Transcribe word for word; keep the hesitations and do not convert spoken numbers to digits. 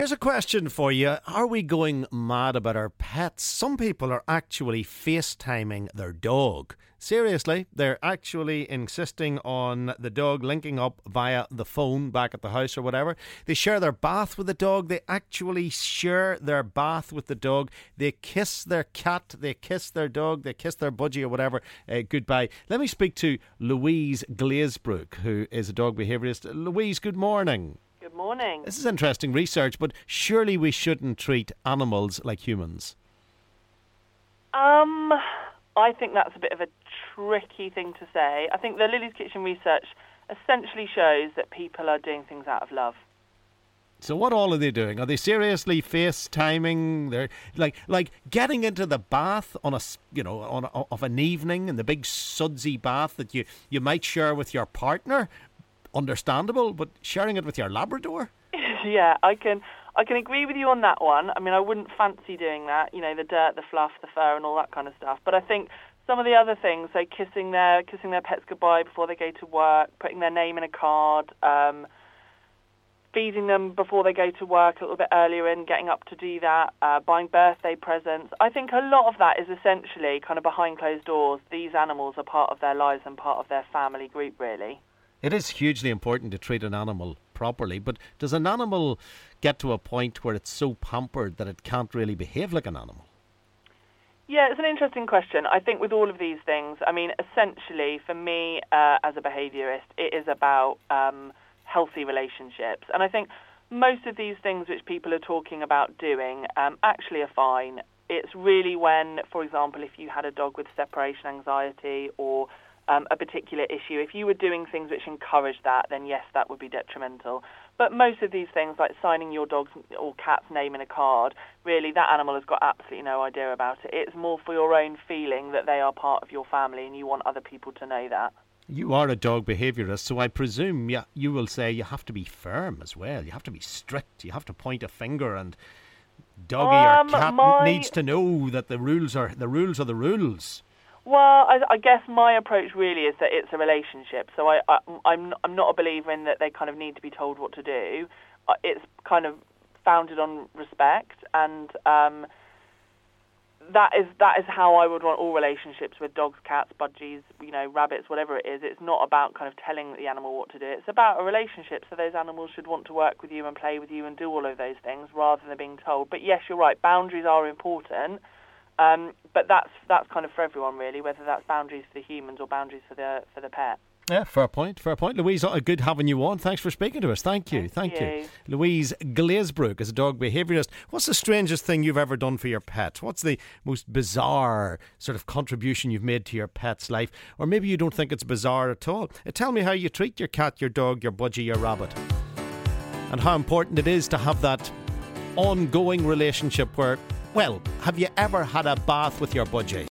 Here's a question for you. Are we going mad about our pets? Some people are actually FaceTiming their dog. Seriously, they're actually insisting on the dog linking up via the phone back at the house or whatever. They share their bath with the dog. They actually share their bath with the dog. They kiss their cat. They kiss their dog. They kiss their budgie or whatever. Uh, goodbye. Let me speak to Louise Glazebrook, who is a dog behaviourist. Louise, good morning. Good morning. This is interesting research, but surely we shouldn't treat animals like humans. Um, I think that's a bit of a tricky thing to say. I think the Lily's Kitchen research essentially shows that people are doing things out of love. So what all are they doing? Are they seriously FaceTiming? They're like like getting into the bath on a you know on a, of an evening in the big sudsy bath that you, you might share with your partner. Understandable, but sharing it with your Labrador? Yeah, I can I can agree with you on that one. I mean, I wouldn't fancy doing that, you know, the dirt, the fluff, the fur and all that kind of stuff. But I think some of the other things, so kissing their kissing their pets goodbye before they go to work, putting their name in a card, um, feeding them before they go to work a little bit earlier and getting up to do that, uh, buying birthday presents. I think a lot of that is essentially kind of behind closed doors. These animals are part of their lives and part of their family group, really. It is hugely important to treat an animal properly, but does an animal get to a point where it's so pampered that it can't really behave like an animal? Yeah, it's an interesting question. I think with all of these things, I mean, essentially, for me uh, as a behaviourist, it is about um, healthy relationships. And I think most of these things which people are talking about doing um, actually are fine. It's really when, for example, if you had a dog with separation anxiety or Um, a particular issue. If you were doing things which encourage that, then yes, that would be detrimental. But most of these things, like signing your dog's or cat's name in a card, really, that animal has got absolutely no idea about it. It's more for your own feeling that they are part of your family and you want other people to know that. You are a dog behaviourist, so I presume yeah, you will say you have to be firm as well. You have to be strict. You have to point a finger and doggy um, or cat my... needs to know that the rules are the rules are the rules. Well, I, I guess my approach really is that it's a relationship. So I, I, I'm I'm not a believer in that they kind of need to be told what to do. It's kind of founded on respect, and um, that is that is how I would want all relationships with dogs, cats, budgies, you know, rabbits, whatever it is. It's not about kind of telling the animal what to do. It's about a relationship. So those animals should want to work with you and play with you and do all of those things rather than being told. But yes, you're right. Boundaries are important. Um, but that's that's kind of for everyone, really, whether that's boundaries for the humans or boundaries for the for the pet. Yeah, fair point, fair point. Louise, good having you on. Thanks for speaking to us. Thank you, thank, thank you. you. Louise Glazebrook is a dog behaviourist. What's the strangest thing you've ever done for your pet? What's the most bizarre sort of contribution you've made to your pet's life? Or maybe you don't think it's bizarre at all. Uh, tell me how you treat your cat, your dog, your budgie, your rabbit. And how important it is to have that ongoing relationship where, well, have you ever had a bath with your budgie?